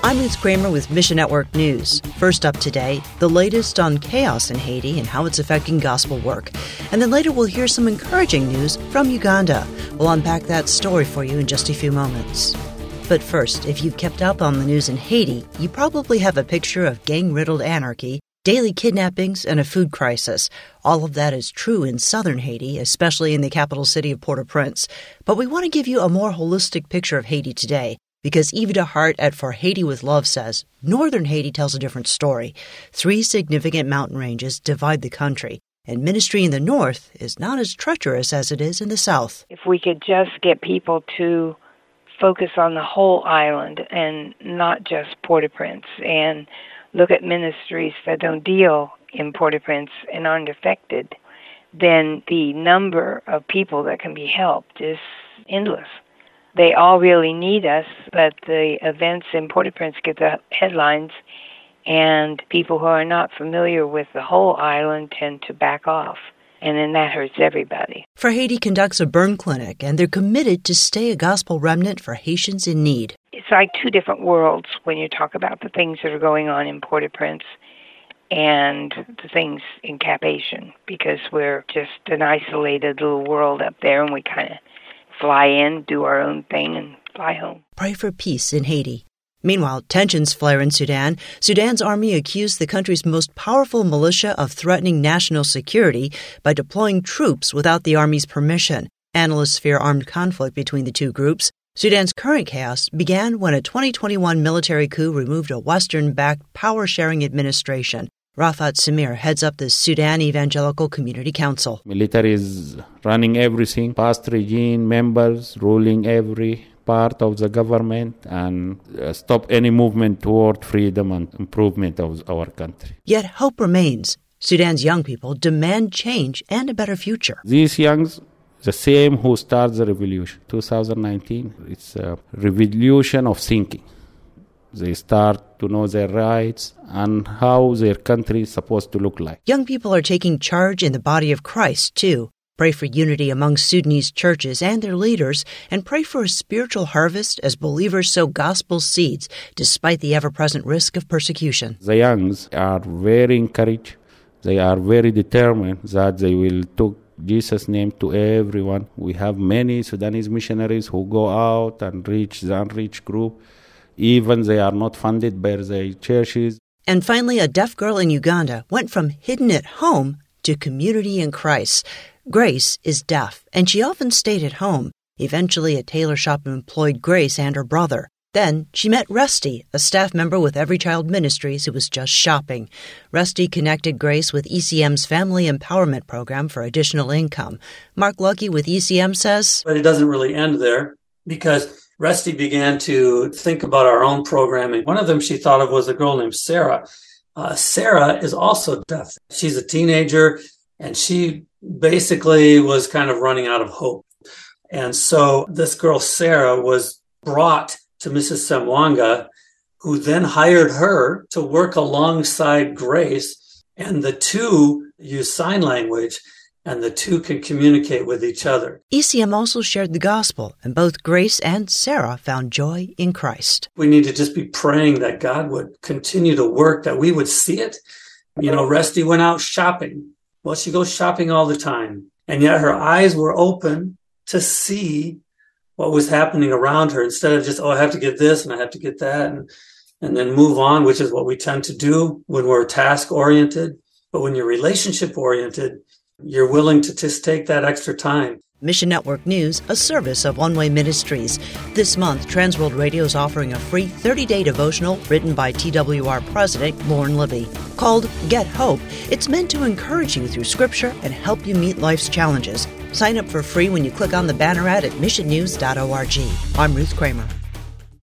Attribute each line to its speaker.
Speaker 1: I'm Ruth Kramer with Mission Network News. First up today, the latest on chaos in Haiti and how it's affecting gospel work. And then later we'll hear some encouraging news from Uganda. We'll unpack that story for you in just a few moments. But first, if you've kept up on the news in Haiti, you probably have a picture of gang-riddled anarchy, daily kidnappings, and a food crisis. All of that is true in southern Haiti, especially in the capital city of Port-au-Prince. But we want to give you a more holistic picture of Haiti today, because Evita Hart at For Haiti with Love says northern Haiti tells a different story. 3 significant mountain ranges divide the country, and ministry in the north is not as treacherous as it is in the south.
Speaker 2: If we could just get people to focus on the whole island and not just Port-au-Prince, and look at ministries that don't deal in Port-au-Prince and aren't affected, then the number of people that can be helped is endless. They all really need us, but the events in Port-au-Prince get the headlines, and people who are not familiar with the whole island tend to back off, and then that hurts everybody.
Speaker 1: For Haiti conducts a burn clinic, and they're committed to stay a gospel remnant for Haitians in need.
Speaker 2: It's like 2 different worlds when you talk about the things that are going on in Port-au-Prince and the things in Cap-Haïtien, because we're just an isolated little world up there, and we kind of fly in, do our own thing, and fly home.
Speaker 1: Pray for peace in Haiti. Meanwhile, tensions flare in Sudan. Sudan's army accused the country's most powerful militia of threatening national security by deploying troops without the army's permission. Analysts fear armed conflict between the two groups. Sudan's current chaos began when a 2021 military coup removed a Western-backed power-sharing administration. Rafat Samir heads up the Sudan Evangelical Community Council.
Speaker 3: Military is running everything, past regime members ruling every part of the government, and stop any movement toward freedom and improvement of our country.
Speaker 1: Yet hope remains. Sudan's young people demand change and a better future.
Speaker 3: These youngs, the same who started the revolution, 2019, it's a revolution of thinking. They start to know their rights and how their country is supposed to look like.
Speaker 1: Young people are taking charge in the body of Christ, too. Pray for unity among Sudanese churches and their leaders, and pray for a spiritual harvest as believers sow gospel seeds despite the ever-present risk of persecution.
Speaker 3: The youngs are very encouraged. They are very determined that they will take Jesus' name to everyone. We have many Sudanese missionaries who go out and reach the unreached group. Even they are not funded by the churches.
Speaker 1: And finally, a deaf girl in Uganda went from hidden at home to community in Christ. Grace is deaf, and she often stayed at home. Eventually, a tailor shop employed Grace and her brother. Then she met Rusty, a staff member with Every Child Ministries who was just shopping. Rusty connected Grace with ECM's Family Empowerment Program for additional income. Mark Lucky with ECM says,
Speaker 4: but it doesn't really end there, because Rusty began to think about our own programming. One of them she thought of was a girl named Sarah. Sarah is also deaf. She's a teenager, and she basically was kind of running out of hope. And so this girl, Sarah, was brought to Mrs. Semwanga, who then hired her to work alongside Grace, and the two use sign language, and the two can communicate with each other.
Speaker 1: ECM also shared the gospel, and both Grace and Sarah found joy in Christ.
Speaker 4: We need to just be praying that God would continue to work, that we would see it. You know, Rusty went out shopping. Well, she goes shopping all the time, and yet her eyes were open to see what was happening around her, instead of just, I have to get this and I have to get that, and then move on, which is what we tend to do when we're task-oriented. But when you're relationship-oriented, you're willing to just take that extra time.
Speaker 1: Mission Network News, a service of One Way Ministries. This month, Transworld Radio is offering a free 30-day devotional written by TWR President Lauren Libby. Called Get Hope, it's meant to encourage you through Scripture and help you meet life's challenges. Sign up for free when you click on the banner ad at missionnews.org. I'm Ruth Kramer.